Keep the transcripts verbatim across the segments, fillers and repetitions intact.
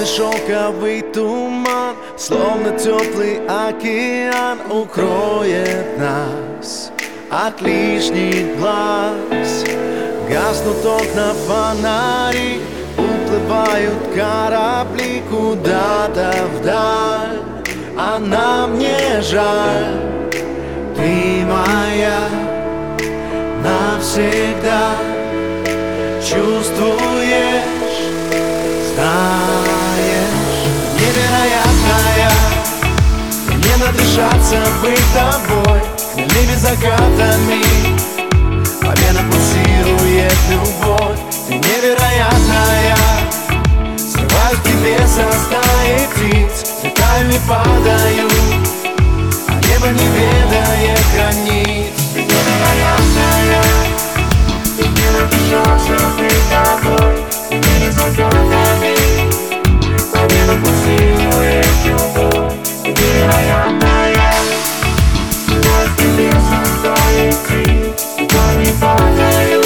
Черный шелковый туман, словно теплый океан, укроет нас от лишних глаз. Гаснут окна, фонари, уплывают корабли куда-то вдаль, а нам не жаль. Ты моя навсегда, чувствуешь, знаешь, невероятная. Не надышаться быть тобой, дальними закатами по венам пульсирует любовь. Ты невероятная, срываюсь к тебе со стаи птиц, летаю и падаю, а небо не ведает границ. Ты невероятная, не надышаться быть тобой, дальними закатами по венам пульсирует любовь. Ты невероятная, срываюсь к тебе со стаи птиц, летаю и падаю,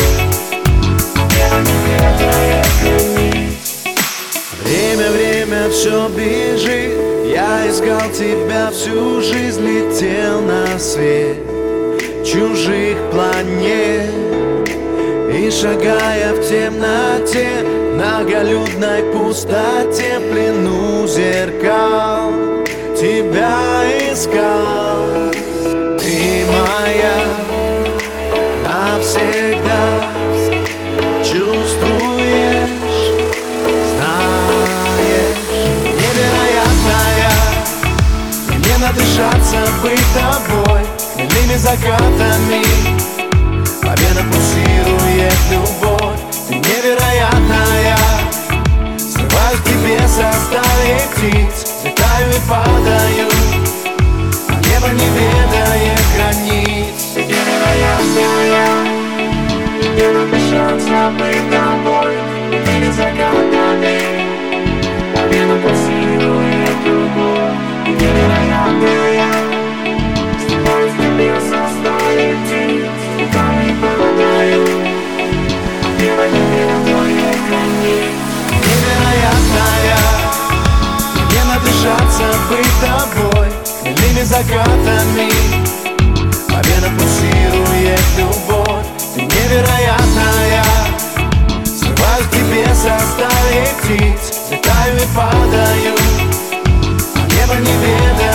время, время все бежит. Я искал тебя всю жизнь, летел на свет чужих планет. И шагая в темноте, многолюдной пустоте, в плену зеркал тебя искал. Ты моя навсегда, чувствуешь, знаешь, невероятная. Не надышаться быть тобой, дальними закатами по венам пульсирует любовь. Ты невероятная, срываюсь к тебе со стаи птиц, летаю и падаю, а небо не ведает границ. Ты невероятная, не надышаться быть тобой, дальними закатами по венам пульсирует любовь. Ты невероятная, срываюсь к тебе со стаи птиц, летаю и падаю, а небо не ведает границ. Невероятная, не надышаться быть тобой, дальними закатами по венам пульсирует любовь. Ты невероятная, срываюсь к тебе со стаи птиц, летаю и падаю, а небо не ведает.